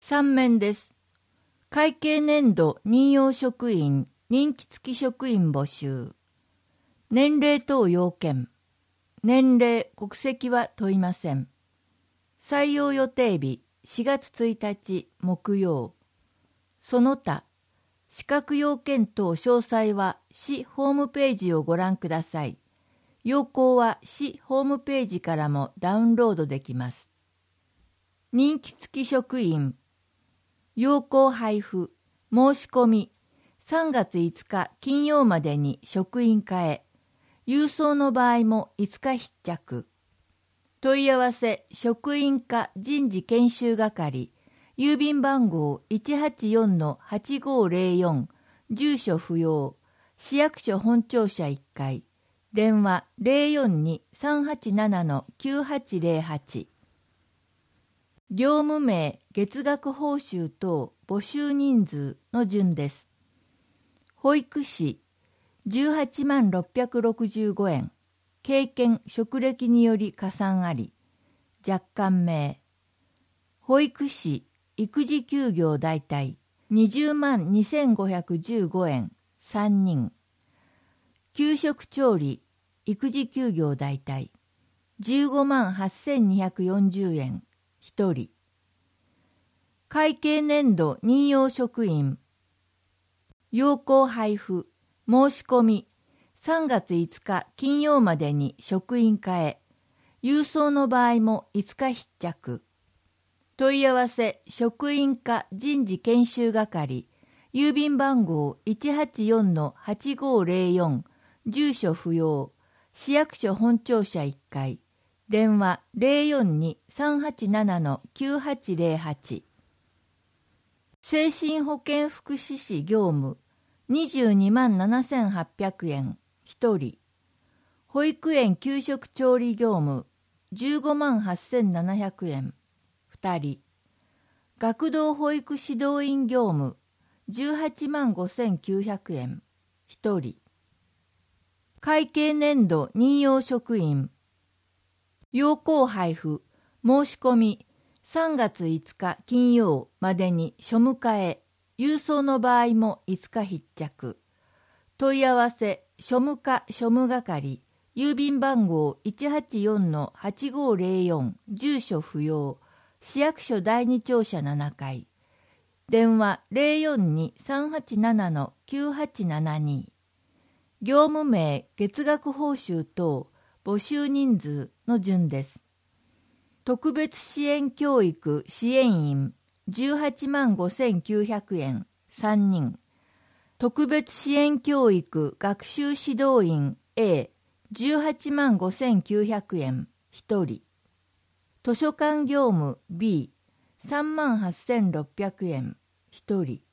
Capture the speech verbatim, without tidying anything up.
さん面です。会計年度任用職員、任期付き職員募集。年齢等要件。年齢、国籍は問いません。採用予定日しがつついたち木曜。その他、資格要件等詳細は市ホームページをご覧ください。要項は市ホームページからもダウンロードできます。任期付き職員。要項配布、申し込み、さんがついつか金曜までに職員課へ。郵送の場合もいつか必着。問い合わせ職員課人事研修係、郵便番号 いちはちよんのはちごぜろよん、住所不要、市役所本庁舎いっかい、電話 ゼロよんに さんはちななのきゅうはちゼロはち。業務名、月額報酬等、募集人数の順です。保育士、じゅうはちまんろっぴゃくろくじゅうごえん。経験、職歴により加算あり。若干名。保育士、育児休業代替、にじゅうまんにせんごひゃくじゅうごえん、さんにん。給食調理、育児休業代替、じゅうごまんはっせんにひゃくよんじゅうえん、ひとり。会計年度任用職員。要項配布、申し込み、さんがついつか金曜までに職員課へ。郵送の場合もいつか必着。問い合わせ職員課人事研修係、郵便番号 いちはちよんのはちごぜろよん、住所不要、市役所本庁舎いっかい、電話 ゼロよんに さんはちななのきゅうはちゼロはち。精神保健福祉士業務、にじゅうにまんななせんはっぴゃくえん、ひとり。保育園給食調理業務、じゅうごまんはっせんななひゃくえん、ふたり。学童保育指導員業務、じゅうはちまんごせんきゅうひゃくえん、ひとり。会計年度任用職員。要項配布、申し込み、さんがついつか金曜までに庶務課へ。郵送の場合もいつか必着。問い合わせ、庶務課庶務係、郵便番号 いちはちよんのはちごぜろよん、住所不要、市役所だいに庁舎ななかい、電話 ゼロよんに さんはちななのきゅうはちななに。業務名、月額報酬等、募集人数の順です。特別支援教育支援員、じゅうはちまんごせんきゅうひゃくえん、さんにん。特別支援教育学習指導員 A、じゅうはちまんごせんきゅうひゃくえん、ひとり。図書館業務 B、さんまんはっせんろっぴゃくえん、ひとり。